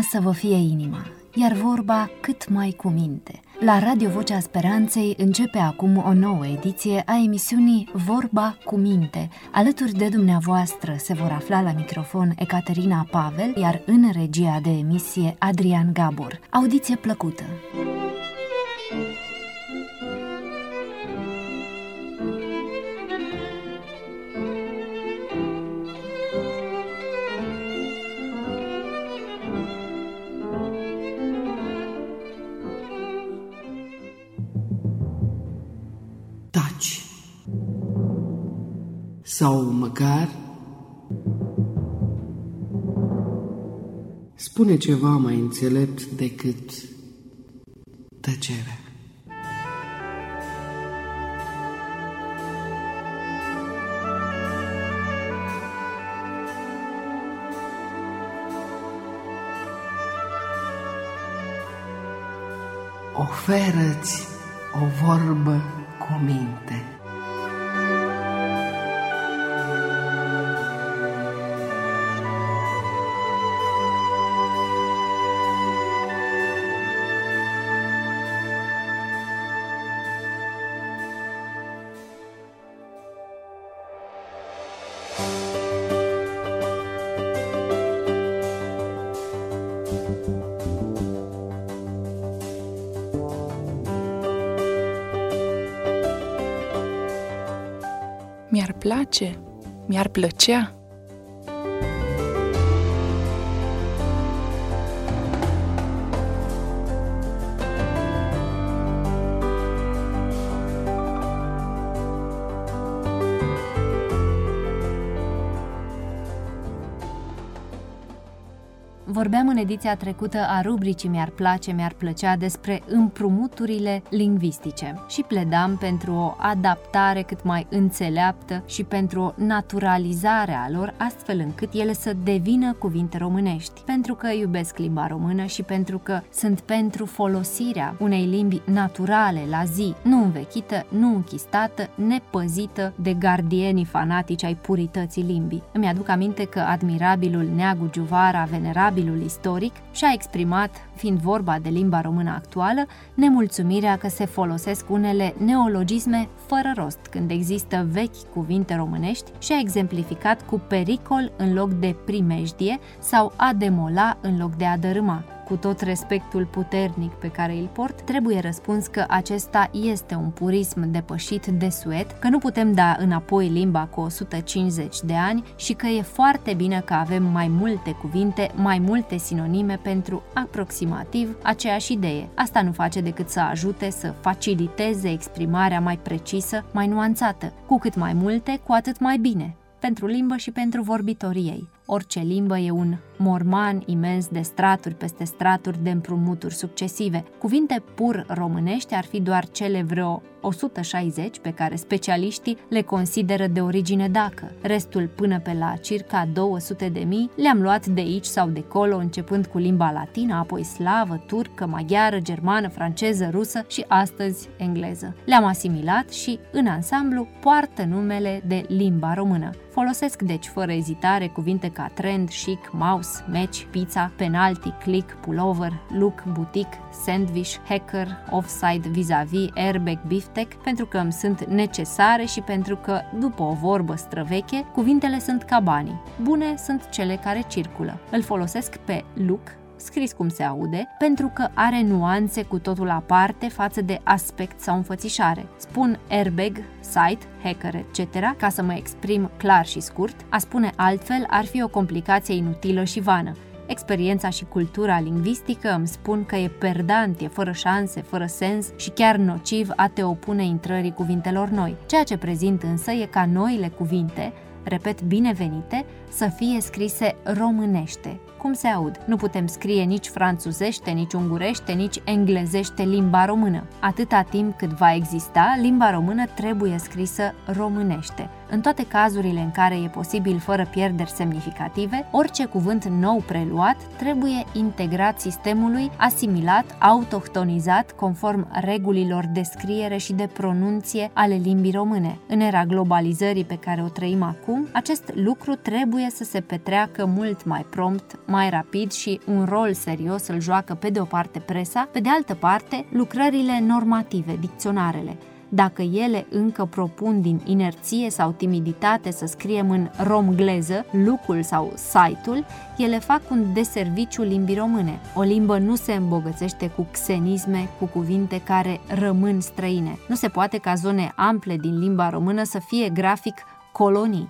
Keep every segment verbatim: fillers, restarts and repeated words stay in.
să vă fie inima, iar vorba cât mai cu minte. La Radio Vocea Speranței începe acum o nouă ediție a emisiunii Vorba cu minte. Alături de dumneavoastră se vor afla la microfon Ecaterina Pavel, iar în regia de emisie Adrian Gabor. Audiție plăcută! Taci. Sau măcar spune ceva mai înțelept decât tăcerea. Oferă-ți o vorbă cu minte. Mi-ar place, mi-ar plăcea. Vorbeam în ediția trecută a rubricii Mi-ar place, mi-ar plăcea despre împrumuturile lingvistice și pledam pentru o adaptare cât mai înțeleaptă și pentru o naturalizare a lor, astfel încât ele să devină cuvinte românești. Pentru că iubesc limba română și pentru că sunt pentru folosirea unei limbi naturale la zi, nu învechită, nu închistată, nepăzită de gardienii fanatici ai purității limbii. Îmi aduc aminte că admirabilul Neagu Giuvara, venerabilul istoric, și-a exprimat, fiind vorba de limba română actuală, nemulțumirea că se folosesc unele neologisme fără rost când există vechi cuvinte românești și a exemplificat cu pericol în loc de primejdie sau a demola în loc de a dărâma. Cu tot respectul puternic pe care îl port, trebuie răspuns că acesta este un purism depășit de suet, că nu putem da înapoi limba cu o sută cincizeci de ani și că e foarte bine că avem mai multe cuvinte, mai multe sinonime pentru aproximativ aceeași idee. Asta nu face decât să ajute să faciliteze exprimarea mai precisă, mai nuanțată. Cu cât mai multe, cu atât mai bine. Pentru limbă și pentru vorbitorii ei. Orice limbă e un morman imens de straturi peste straturi de împrumuturi succesive. Cuvinte pur românești ar fi doar cele vreo o sută șaizeci pe care specialiștii le consideră de origine dacă. Restul, până pe la circa două sute de mii, le-am luat de aici sau de colo, începând cu limba latină, apoi slavă, turcă, maghiară, germană, franceză, rusă și astăzi engleză. Le-am asimilat și, în ansamblu, poartă numele de limba română. Folosesc deci fără ezitare cuvinte ca trend, chic, mouse, match, pizza, penalty, click, pullover, look, boutique, sandwich, hacker, offside, vis-a-vis, airbag, beefsteak, pentru că îmi sunt necesare și pentru că, după o vorbă străveche, cuvintele sunt ca banii. Bune sunt cele care circulă. Îl folosesc pe look, scris cum se aude, pentru că are nuanțe cu totul aparte față de aspect sau înfățișare. Spun airbag, site, hacker, et cetera, ca să mă exprim clar și scurt. A spune altfel ar fi o complicație inutilă și vană. Experiența și cultura lingvistică îmi spun că e perdant, e fără șanse, fără sens și chiar nociv a te opune intrării cuvintelor noi. Ceea ce prezint însă e ca noile cuvinte, repet, binevenite, să fie scrise românește. Cum se aud? Nu putem scrie nici franțuzește, nici ungurește, nici englezește limba română. Atâta timp cât va exista, limba română trebuie scrisă românește. În toate cazurile în care e posibil fără pierderi semnificative, orice cuvânt nou preluat trebuie integrat sistemului, asimilat, autohtonizat, conform regulilor de scriere și de pronunție ale limbii române. În era globalizării pe care o trăim acum, acest lucru trebuie trebuie să se petreacă mult mai prompt, mai rapid și un rol serios îl joacă pe de o parte presa, pe de altă parte lucrările normative, dicționarele. Dacă ele încă propun din inerție sau timiditate să scriem în romgleză lucul sau site-ul, ele fac un deserviciu limbii române. O limbă nu se îmbogățește cu xenisme, cu cuvinte care rămân străine. Nu se poate ca zone ample din limba română să fie grafic colonii.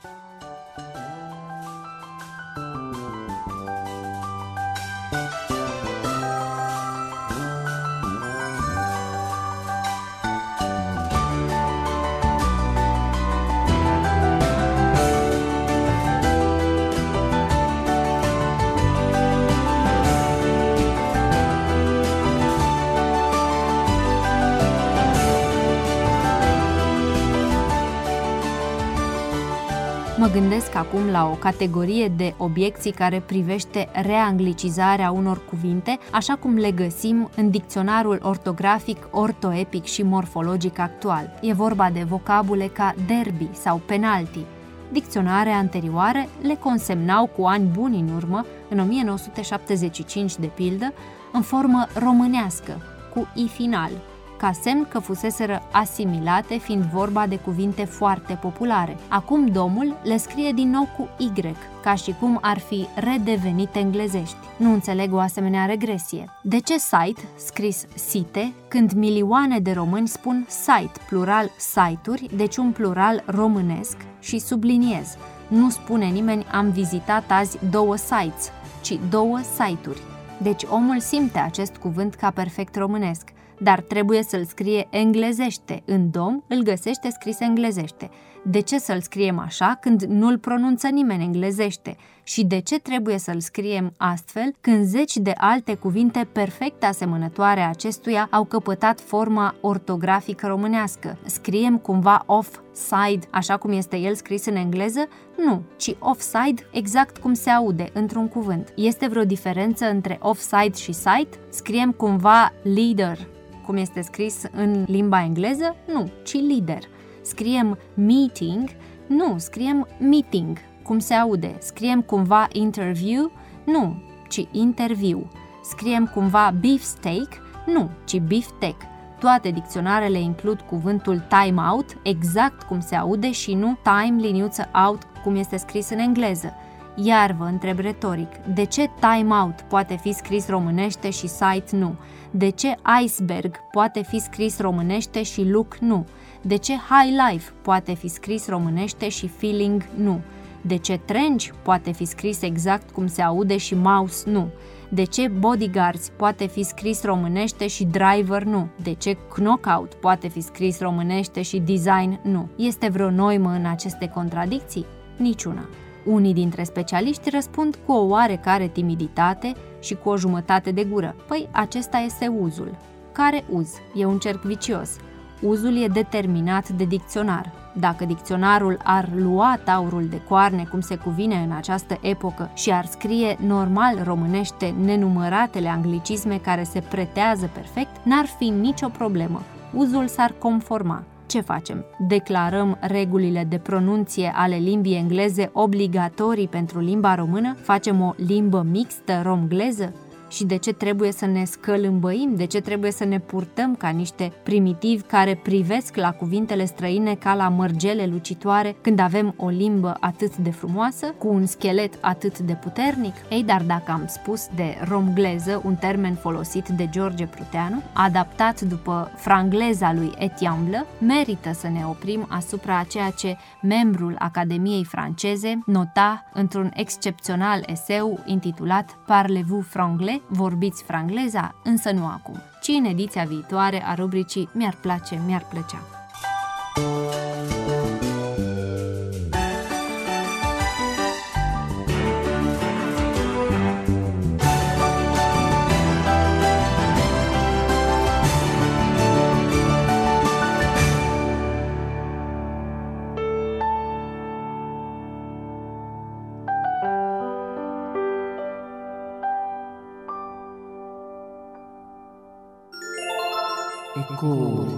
Mă gândesc acum la o categorie de obiecții care privește reanglicizarea unor cuvinte, așa cum le găsim în dicționarul ortografic, ortoepic și morfologic actual. E vorba de vocabule ca derby sau penalty. Dicționare anterioare le consemnau cu ani buni în urmă, în o mie nouă sute șaptezeci și cinci de pildă, în formă românească, cu i final, ca semn că fuseseră asimilate, fiind vorba de cuvinte foarte populare. Acum domul le scrie din nou cu Y, ca și cum ar fi redevenit englezești. Nu înțeleg o asemenea regresie. De ce site, scris site, când milioane de români spun site, plural site-uri, deci un plural românesc, și subliniez, nu spune nimeni am vizitat azi două sites, ci două site-uri. Deci omul simte acest cuvânt ca perfect românesc, dar trebuie să-l scrie englezește. În dom îl găsește scris englezește. De ce să-l scriem așa când nu-l pronunță nimeni englezește? Și de ce trebuie să-l scriem astfel când zeci de alte cuvinte perfect asemănătoare acestuia au căpătat forma ortografică românească? Scriem cumva off-side, așa cum este el scris în engleză? Nu, ci offside exact cum se aude într-un cuvânt. Este vreo diferență între offside și site? Scriem cumva leader, cum este scris în limba engleză? Nu, ci lider. Scriem meeting? Nu, scriem meeting, cum se aude. Scriem cumva interview? Nu, ci interview. Scriem cumva beefsteak? Nu, ci beefsteak. Toate dicționarele includ cuvântul time out, exact cum se aude, și nu time liniuță out, cum este scris în engleză. Iar vă întreb retoric, de ce time out poate fi scris românește și site nu? De ce iceberg poate fi scris românește și look nu? De ce high life poate fi scris românește și feeling nu? De ce trench poate fi scris exact cum se aude și mouse nu? De ce bodyguards poate fi scris românește și driver nu? De ce knockout poate fi scris românește și design nu? Este vreo noimă în aceste contradicții? Niciuna. Unii dintre specialiști răspund cu o oarecare timiditate și cu o jumătate de gură. Păi acesta este uzul. Care uz? E un cerc vicios. Uzul e determinat de dicționar. Dacă dicționarul ar lua taurul de coarne cum se cuvine în această epocă și ar scrie normal românește nenumăratele anglicisme care se pretează perfect, n-ar fi nicio problemă. Uzul s-ar conforma. Ce facem? Declarăm regulile de pronunție ale limbii engleze obligatorii pentru limba română? Facem o limbă mixtă romgleză? Și de ce trebuie să ne scălâmbăim? De ce trebuie să ne purtăm ca niște primitivi care privesc la cuvintele străine ca la mărgele lucitoare când avem o limbă atât de frumoasă, cu un schelet atât de puternic? Ei, dar dacă am spus de romgleză, un termen folosit de George Pruteanu, adaptat după frangleza lui Etiamblă, merită să ne oprim asupra a ceea ce membrul Academiei franceze nota într-un excepțional eseu intitulat Parlez-vous franglais? Vorbiți frangleza, însă nu acum, ci în ediția viitoare a rubricii Mi-ar place, mi-ar plăcea. Ecouri.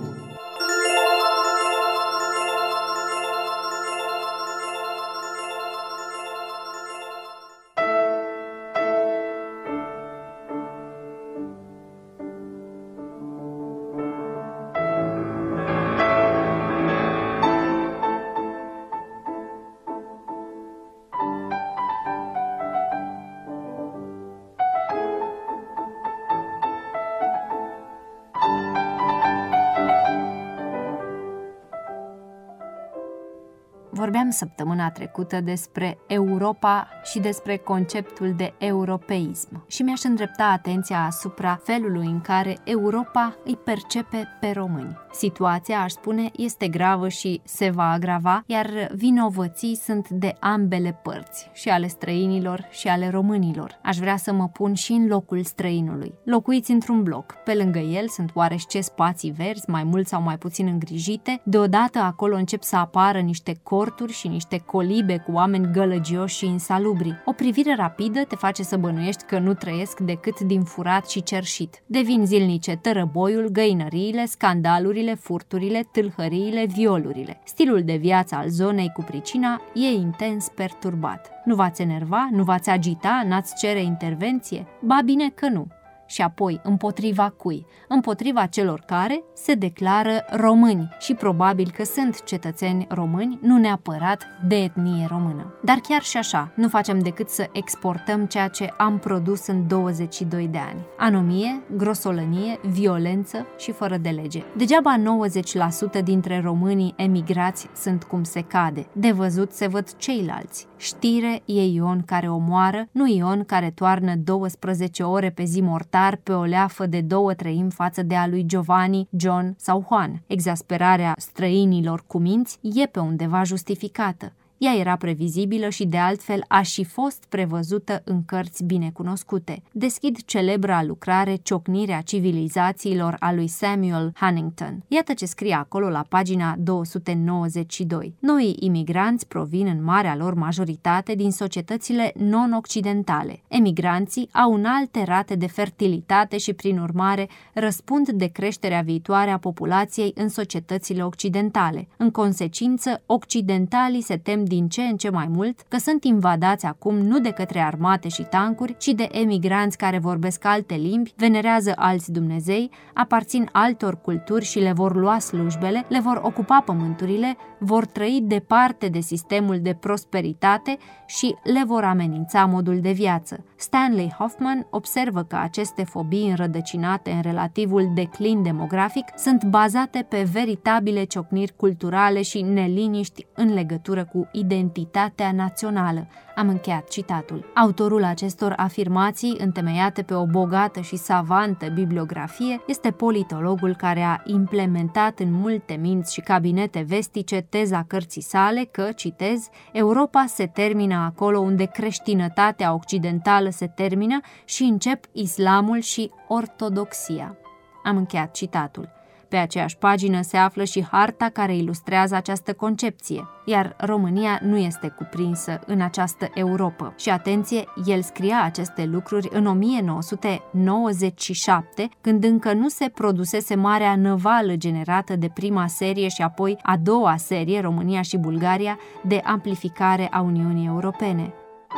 Vorbeam săptămâna trecută despre Europa și despre conceptul de europeism și mi-aș îndrepta atenția asupra felului în care Europa îi percepe pe români. Situația, aș spune, este gravă și se va agrava, iar vinovății sunt de ambele părți, și ale străinilor și ale românilor. Aș vrea să mă pun și în locul străinului. Locuiți într-un bloc. Pe lângă el sunt oarește spații verzi, mai mult sau mai puțin îngrijite. Deodată acolo încep să apară niște corturi și niște colibe cu oameni gălăgioși și insalubri. O privire rapidă te face să bănuiești că nu trăiesc decât din furat și cerșit. Devin zilnice tărăboiul, găinăriile, scandalurile, furturile, tâlhăriile, violurile. Stilul de viață al zonei cu pricina e intens perturbat. Nu v-ați enerva? Nu v-ați agita? N-ați cere intervenție? Ba bine că nu. Și apoi, împotriva cui? Împotriva celor care se declară români și probabil că sunt cetățeni români, nu neapărat de etnie română. Dar chiar și așa, nu facem decât să exportăm ceea ce am produs în douăzeci și doi de ani. Anomie, grosolănie, violență și fără de lege. Degeaba nouăzeci la sută dintre românii emigrați sunt cum se cade. De văzut se văd ceilalți. Știre e Ion care omoară, nu Ion care toarnă douăsprezece ore pe zi mortar pe o leafă de două treimi față de a lui Giovanni, John sau Juan. Exasperarea străinilor cu minți e pe undeva justificată. Ea era previzibilă și de altfel a și fost prevăzută în cărți binecunoscute. Deschid celebra lucrare Ciocnirea civilizațiilor a lui Samuel Huntington. Iată ce scrie acolo la pagina două sute nouăzeci și doi. Noii imigranți provin în marea lor majoritate din societățile non-occidentale. Emigranții au înalte rate de fertilitate și prin urmare răspund de creșterea viitoare a populației în societățile occidentale. În consecință, occidentalii se tem din ce în ce mai mult că sunt invadați acum nu de către armate și tancuri, ci de emigranți care vorbesc alte limbi, venerează alți dumnezei, aparțin altor culturi și le vor lua slujbele, le vor ocupa pământurile, vor trăi departe de sistemul de prosperitate și le vor amenința modul de viață. Stanley Hoffman observă că aceste fobii înrădăcinate în relativul declin demografic sunt bazate pe veritabile ciocniri culturale și neliniști în legătură cu identitatea națională. Am încheiat citatul. Autorul acestor afirmații, întemeiate pe o bogată și savantă bibliografie, este politologul care a implementat în multe minți și cabinete vestice teza cărții sale că, citez, Europa se termină acolo unde creștinătatea occidentală se termină și încep islamul și ortodoxia. Am încheiat citatul. Pe aceeași pagină se află și harta care ilustrează această concepție, iar România nu este cuprinsă în această Europă. Și atenție, el scria aceste lucruri în o mie nouă sute nouăzeci și șapte, când încă nu se produsese marea năvală generată de prima serie și apoi a doua serie, România și Bulgaria, de amplificare a Uniunii Europene.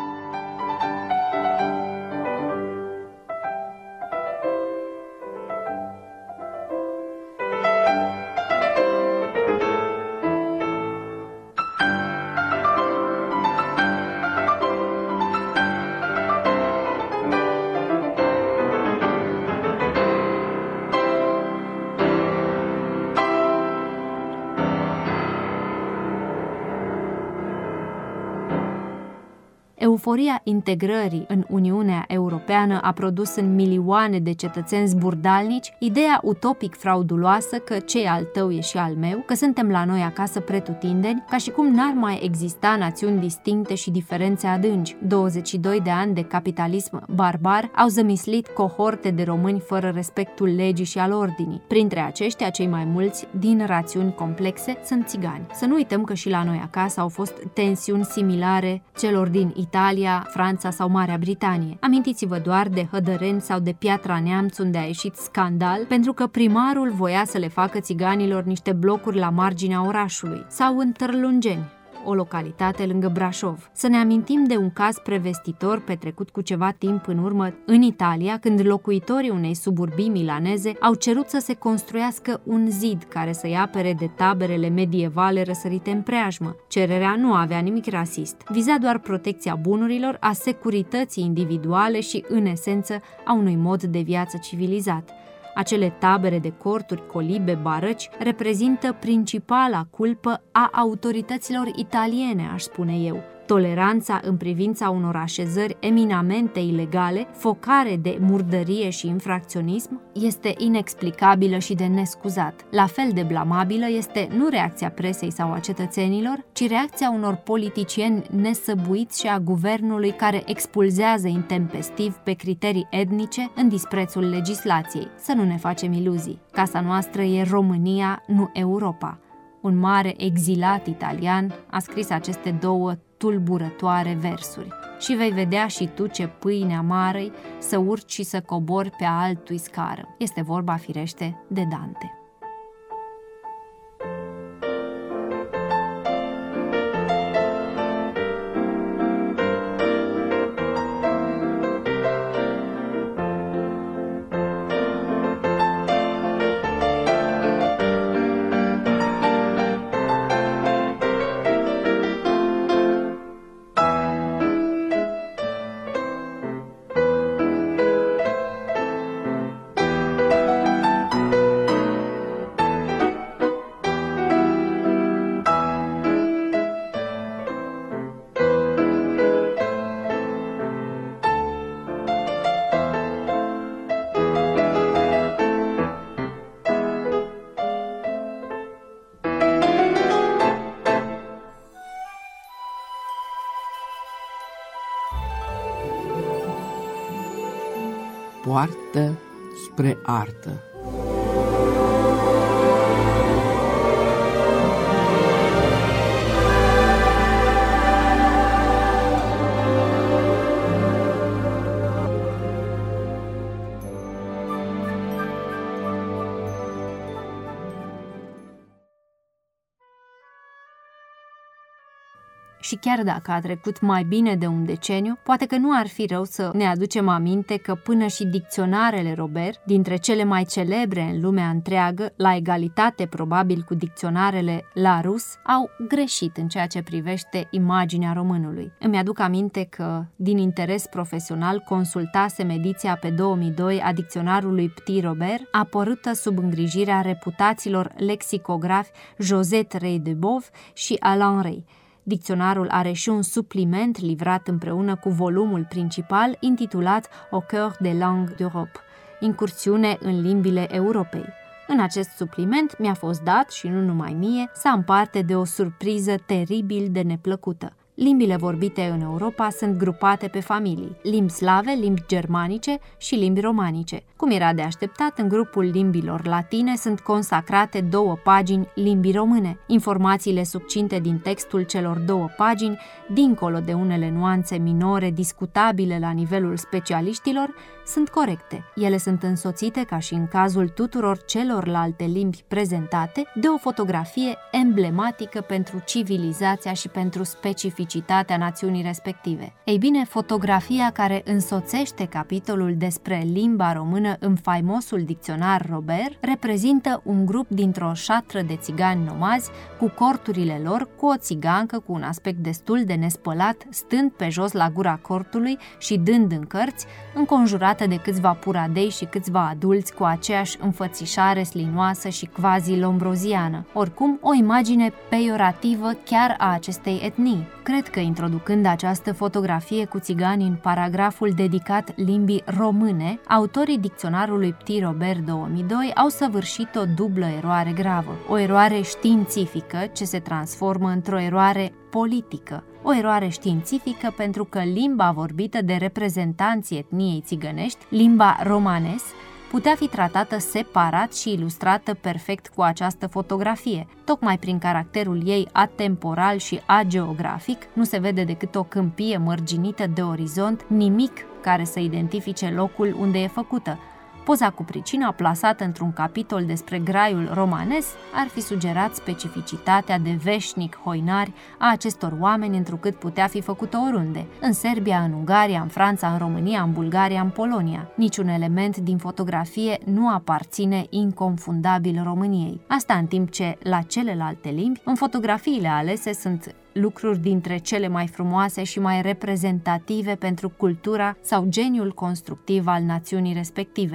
Euforia integrării în Uniunea Europeană a produs în milioane de cetățeni zburdalnici ideea utopic frauduloasă că ce e al tău e și al meu, că suntem la noi acasă pretutindeni, ca și cum n-ar mai exista națiuni distincte și diferențe adânci. douăzeci și doi de ani de capitalism barbar au zămislit cohorte de români fără respectul legii și al ordinii. Printre aceștia, cei mai mulți, din rațiuni complexe, sunt țigani. Să nu uităm că și la noi acasă au fost tensiuni similare celor din Italia, Franța sau Marea Britanie. Amintiți-vă doar de Hădăreni sau de Piatra Neamț, unde a ieșit scandal pentru că primarul voia să le facă țiganilor niște blocuri la marginea orașului, sau în Târlungeni, o localitate lângă Brașov. Să ne amintim de un caz prevestitor petrecut cu ceva timp în urmă în Italia, când locuitorii unei suburbii milaneze au cerut să se construiască un zid care să-i apere de taberele medievale răsărite în preajmă. Cererea nu avea nimic rasist, viza doar protecția bunurilor, a securității individuale și, în esență, a unui mod de viață civilizat. Acele tabere de corturi, colibe, barăci reprezintă principala culpă a autorităților italiene, aș spune eu. Toleranța în privința unor așezări eminamente ilegale, focare de murdărie și infracționism, este inexplicabilă și de nescuzat. La fel de blamabilă este nu reacția presei sau a cetățenilor, ci reacția unor politicieni nesăbuiți și a guvernului care expulzează intempestiv pe criterii etnice în disprețul legislației. Să nu ne facem iluzii. Casa noastră e România, nu Europa. Un mare exilat italian a scris aceste două tulburătoare versuri. Și vei vedea și tu ce pâine amară-i să urci și să cobori pe altui scară. Este vorba, firește, de Dante. Poartă spre artă. Și chiar dacă a trecut mai bine de un deceniu, poate că nu ar fi rău să ne aducem aminte că până și dicționarele Robert, dintre cele mai celebre în lumea întreagă, la egalitate probabil cu dicționarele Larousse, au greșit în ceea ce privește imaginea românului. Îmi aduc aminte că, din interes profesional, consultasem ediția pe două mii doi a dicționarului Petit Robert, apărută sub îngrijirea reputaților lexicografi Josette Rey de Beauve și Alain Rey. Dicționarul are și un supliment livrat împreună cu volumul principal intitulat Au cœur des langues d'Europe, incursiune în limbile Europei. În acest supliment mi-a fost dat, și nu numai mie, să am parte de o surpriză teribil de neplăcută. Limbile vorbite în Europa sunt grupate pe familii, limbi slave, limbi germanice și limbi romanice. Cum era de așteptat, în grupul limbilor latine sunt consacrate două pagini limbii române. Informațiile succinte din textul celor două pagini, dincolo de unele nuanțe minore discutabile la nivelul specialiștilor, sunt corecte. Ele sunt însoțite, ca și în cazul tuturor celorlalte limbi prezentate, de o fotografie emblematică pentru civilizația și pentru specificitatea națiunii respective. Ei bine, fotografia care însoțește capitolul despre limba română în faimosul dicționar Robert reprezintă un grup dintr-o șatră de țigani nomazi cu corturile lor, cu o țigancă cu un aspect destul de nespălat, stând pe jos la gura cortului și dând în cărți, înconjurată de câțiva puradei și câțiva adulți cu aceeași înfățișare slinoasă și quasi-lombroziană. Oricum, o imagine peiorativă chiar a acestei etnii. Cred că, introducând această fotografie cu țigani în paragraful dedicat limbii române, autorii dicționarului Petit Robert două mii doi au săvârșit o dublă eroare gravă. O eroare științifică ce se transformă într-o eroare politică. O eroare științifică pentru că limba vorbită de reprezentanții etniei țigănești, limba romanes, putea fi tratată separat și ilustrată perfect cu această fotografie. Tocmai prin caracterul ei atemporal și ageografic, nu se vede decât o câmpie mărginită de orizont, nimic care să identifice locul unde e făcută. Poza cu pricina, plasată într-un capitol despre graiul romanes, ar fi sugerat specificitatea de veșnic hoinari a acestor oameni, întrucât putea fi făcută oriunde, în Serbia, în Ungaria, în Franța, în România, în Bulgaria, în Polonia. Niciun element din fotografie nu aparține inconfundabil României. Asta în timp ce, la celelalte limbi, în fotografiile alese sunt lucruri dintre cele mai frumoase și mai reprezentative pentru cultura sau geniul constructiv al națiunii respective.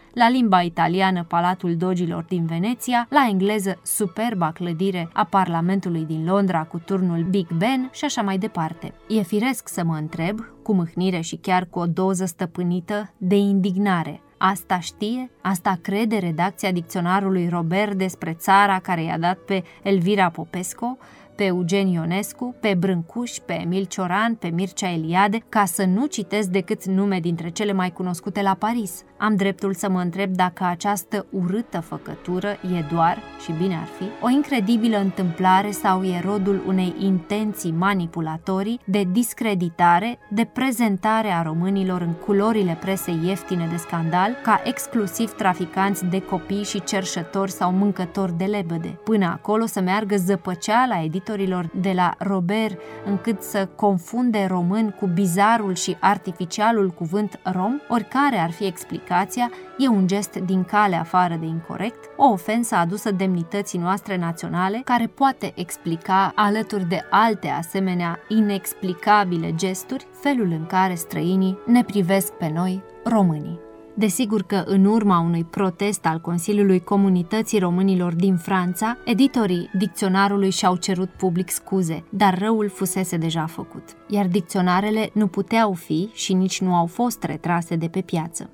la limba italiană Palatul Dogilor din Veneția, la engleză superba clădire a Parlamentului din Londra cu turnul Big Ben și așa mai departe. E firesc să mă întreb, cu mâhnire și chiar cu o doză stăpânită de indignare: asta știe? Asta crede redacția dicționarului Robert despre țara care i-a dat pe Elvira Popescu, pe Eugen Ionescu, pe Brâncuș, pe Emil Cioran, pe Mircea Eliade, ca să nu citesc decât nume dintre cele mai cunoscute la Paris? Am dreptul să mă întreb dacă această urâtă făcătură e doar, și bine ar fi, o incredibilă întâmplare sau e rodul unei intenții manipulatorii de discreditare, de prezentare a românilor în culorile presei ieftine de scandal, ca exclusiv traficanți de copii și cerșători sau mâncători de lebăde. Până acolo să meargă zăpăceala editorilor de la Robert, încât să confunde român cu bizarul și artificialul cuvânt rom, oricare ar fi explicația, e un gest din cale afară de incorect, o ofensă adusă demnității noastre naționale, care poate explica, alături de alte asemenea inexplicabile gesturi, felul în care străinii ne privesc pe noi, românii. Desigur că în urma unui protest al Consiliului Comunității Românilor din Franța, editorii dicționarului și-au cerut public scuze, dar răul fusese deja făcut, iar dicționarele nu puteau fi și nici nu au fost retrase de pe piață.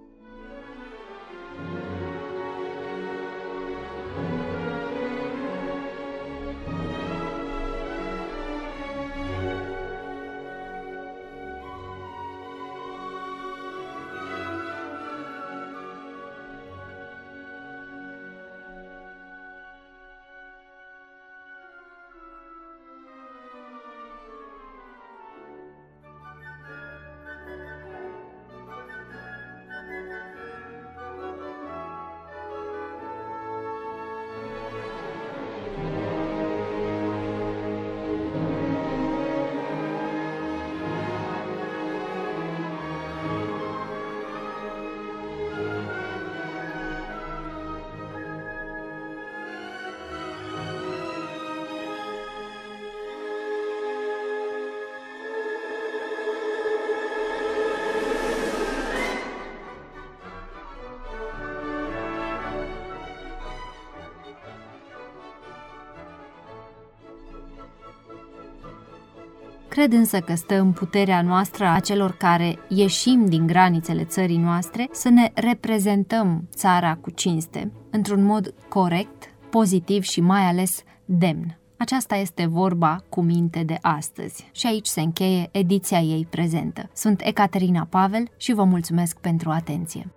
Cred însă că stă în puterea noastră a celor care ieșim din granițele țării noastre să ne reprezentăm țara cu cinste, într-un mod corect, pozitiv și mai ales demn. Aceasta este vorba cu minte de astăzi și aici se încheie ediția ei prezentă. Sunt Ecaterina Pavel și vă mulțumesc pentru atenție.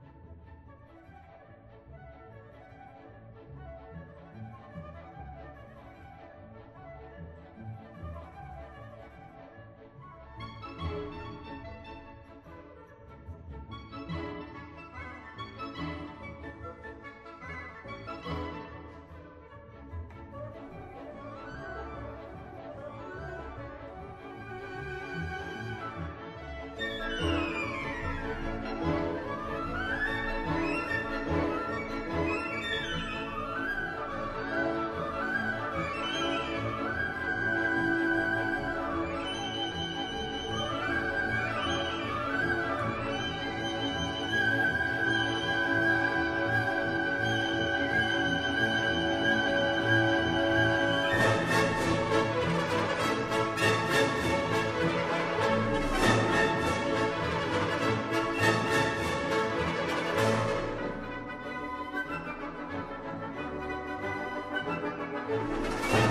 Thank you.